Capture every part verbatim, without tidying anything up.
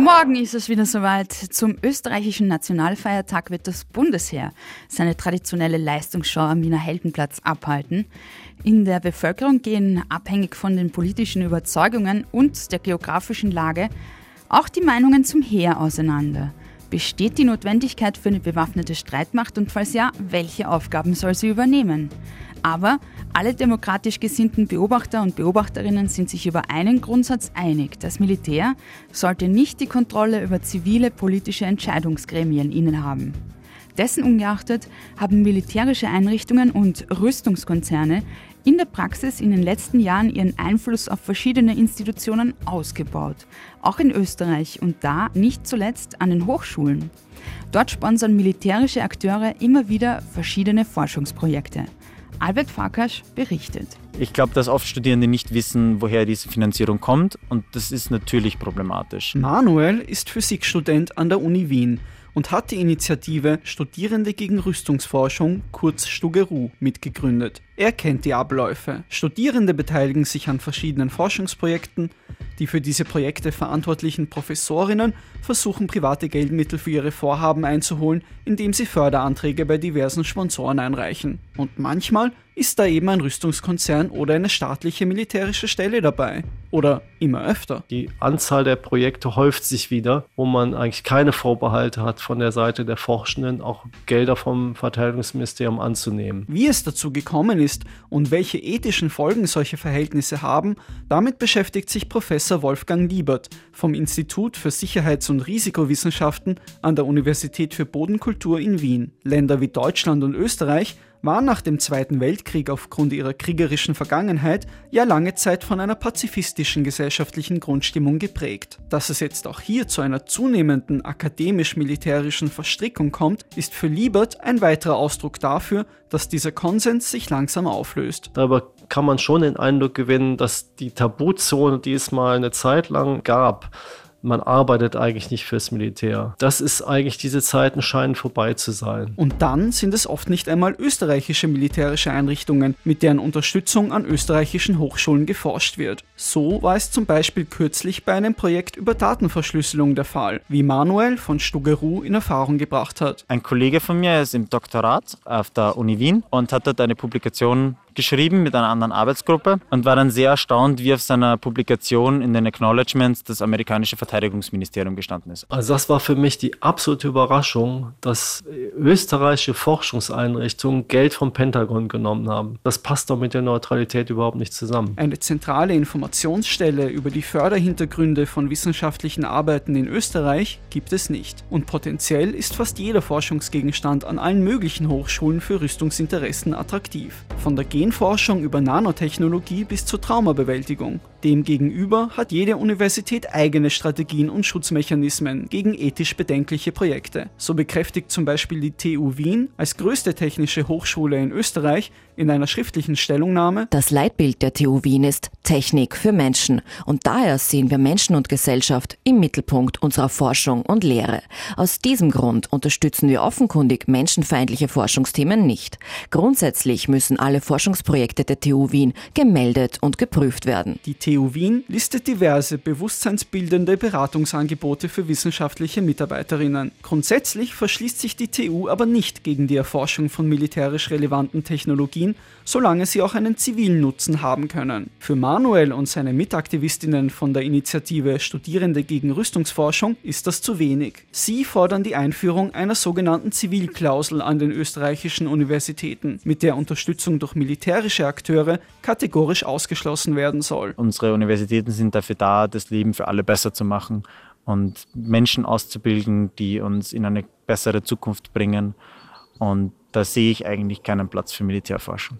Morgen ist es wieder soweit. Zum österreichischen Nationalfeiertag wird das Bundesheer seine traditionelle Leistungsschau am Wiener Heldenplatz abhalten. In der Bevölkerung gehen, abhängig von den politischen Überzeugungen und der geografischen Lage, auch die Meinungen zum Heer auseinander. Besteht die Notwendigkeit für eine bewaffnete Streitmacht und falls ja, welche Aufgaben soll sie übernehmen? Aber alle demokratisch gesinnten Beobachter und Beobachterinnen sind sich über einen Grundsatz einig. Das Militär sollte nicht die Kontrolle über zivile politische Entscheidungsgremien innehaben. Dessen ungeachtet haben militärische Einrichtungen und Rüstungskonzerne in der Praxis in den letzten Jahren ihren Einfluss auf verschiedene Institutionen ausgebaut. Auch in Österreich und da nicht zuletzt an den Hochschulen. Dort sponsern militärische Akteure immer wieder verschiedene Forschungsprojekte. Albert Farkas berichtet. Ich glaube, dass oft Studierende nicht wissen, woher diese Finanzierung kommt, und das ist natürlich problematisch. Manuel ist Physikstudent an der Uni Wien und hat die Initiative Studierende gegen Rüstungsforschung, kurz StuGeRu, mitgegründet. Er kennt die Abläufe. Studierende beteiligen sich an verschiedenen Forschungsprojekten. Die für diese Projekte verantwortlichen Professorinnen versuchen, private Geldmittel für ihre Vorhaben einzuholen, indem sie Förderanträge bei diversen Sponsoren einreichen. Und manchmal ist da eben ein Rüstungskonzern oder eine staatliche militärische Stelle dabei. Oder immer öfter. Die Anzahl der Projekte häuft sich wieder, wo man eigentlich keine Vorbehalte hat von der Seite der Forschenden, auch Gelder vom Verteidigungsministerium anzunehmen. Wie es dazu gekommen ist und welche ethischen Folgen solche Verhältnisse haben, damit beschäftigt sich Professor Wolfgang Liebert vom Institut für Sicherheits- und Risikowissenschaften an der Universität für Bodenkultur in Wien. Länder wie Deutschland und Österreich waren nach dem Zweiten Weltkrieg aufgrund ihrer kriegerischen Vergangenheit ja lange Zeit von einer pazifistischen gesellschaftlichen Grundstimmung geprägt. Dass es jetzt auch hier zu einer zunehmenden akademisch-militärischen Verstrickung kommt, ist für Liebert ein weiterer Ausdruck dafür, dass dieser Konsens sich langsam auflöst. Dabei kann man schon den Eindruck gewinnen, dass die Tabuzone, die es mal eine Zeit lang gab, man arbeitet eigentlich nicht fürs Militär. Das ist eigentlich, diese Zeiten scheinen vorbei zu sein. Und dann sind es oft nicht einmal österreichische militärische Einrichtungen, mit deren Unterstützung an österreichischen Hochschulen geforscht wird. So war es zum Beispiel kürzlich bei einem Projekt über Datenverschlüsselung der Fall, wie Manuel von StuGeRu in Erfahrung gebracht hat. Ein Kollege von mir ist im Doktorat auf der Uni Wien und hat dort eine Publikation geschrieben mit einer anderen Arbeitsgruppe und war dann sehr erstaunt, wie auf seiner Publikation in den Acknowledgements das amerikanische Verteidigungsministerium gestanden ist. Also das war für mich die absolute Überraschung, dass österreichische Forschungseinrichtungen Geld vom Pentagon genommen haben. Das passt doch mit der Neutralität überhaupt nicht zusammen. Eine zentrale Informationsstelle über die Förderhintergründe von wissenschaftlichen Arbeiten in Österreich gibt es nicht. Und potenziell ist fast jeder Forschungsgegenstand an allen möglichen Hochschulen für Rüstungsinteressen attraktiv. Von der Genforschung über Nanotechnologie bis zur Traumabewältigung. Demgegenüber hat jede Universität eigene Strategien und Schutzmechanismen gegen ethisch bedenkliche Projekte. So bekräftigt zum Beispiel die T U Wien als größte technische Hochschule in Österreich in einer schriftlichen Stellungnahme: Das Leitbild der T U Wien ist Technik für Menschen und daher sehen wir Menschen und Gesellschaft im Mittelpunkt unserer Forschung und Lehre. Aus diesem Grund unterstützen wir offenkundig menschenfeindliche Forschungsthemen nicht. Grundsätzlich müssen alle Forschungsprojekte der T U Wien gemeldet und geprüft werden. Die T U Wien listet diverse bewusstseinsbildende Beratungsangebote für wissenschaftliche Mitarbeiterinnen. Grundsätzlich verschließt sich die T U aber nicht gegen die Erforschung von militärisch relevanten Technologien, solange sie auch einen zivilen Nutzen haben können. Für Manuel und seine Mitaktivistinnen von der Initiative Studierende gegen Rüstungsforschung ist das zu wenig. Sie fordern die Einführung einer sogenannten Zivilklausel an den österreichischen Universitäten, mit der Unterstützung durch militärische Akteure kategorisch ausgeschlossen werden soll. Unsere Universitäten sind dafür da, das Leben für alle besser zu machen und Menschen auszubilden, die uns in eine bessere Zukunft bringen. Und da sehe ich eigentlich keinen Platz für Militärforschung.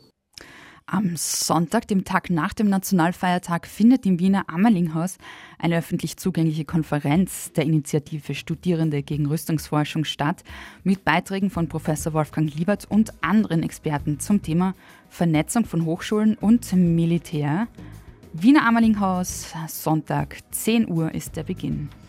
Am Sonntag, dem Tag nach dem Nationalfeiertag, findet im Wiener Ammerlinghaus eine öffentlich zugängliche Konferenz der Initiative Studierende gegen Rüstungsforschung statt, mit Beiträgen von Professor Wolfgang Liebert und anderen Experten zum Thema Vernetzung von Hochschulen und Militär. Wiener Ammerlinghaus, Sonntag, zehn Uhr ist der Beginn.